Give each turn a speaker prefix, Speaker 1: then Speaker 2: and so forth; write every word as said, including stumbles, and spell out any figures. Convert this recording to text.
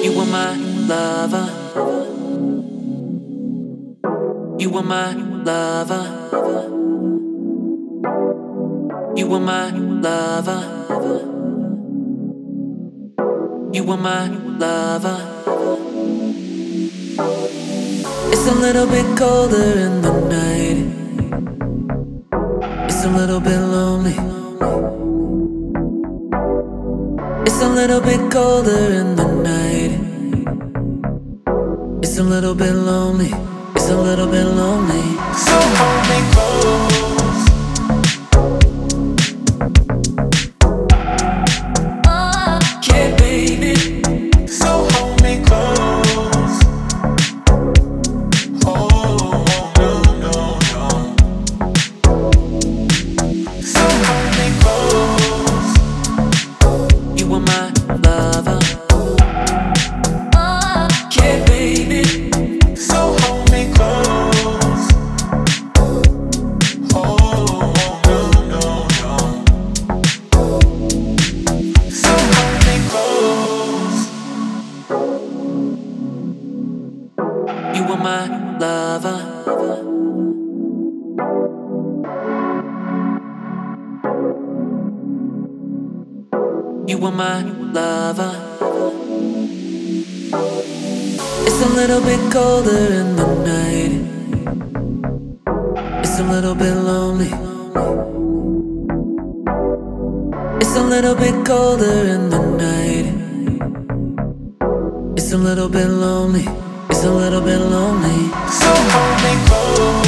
Speaker 1: You were my lover. You were my lover. You were my lover. You were my lover. It's a little bit colder in the night. It's a little bit lonely. It's a little bit colder in the night. It's a little bit lonely. It's a little bit lonely.
Speaker 2: So hold me close.
Speaker 1: Oh, yeah, baby.
Speaker 2: So hold me close. Oh, no, no, no. So hold me close.
Speaker 1: You were my lover. Oh, yeah, baby.
Speaker 2: So hold me close. Oh, no, no, no. So hold me close.
Speaker 1: You were my lover. You were my lover. It's a little bit colder in the night. It's a little bit lonely. It's a little bit colder in the night. It's a little bit lonely. It's a little bit lonely.
Speaker 2: So hold me close.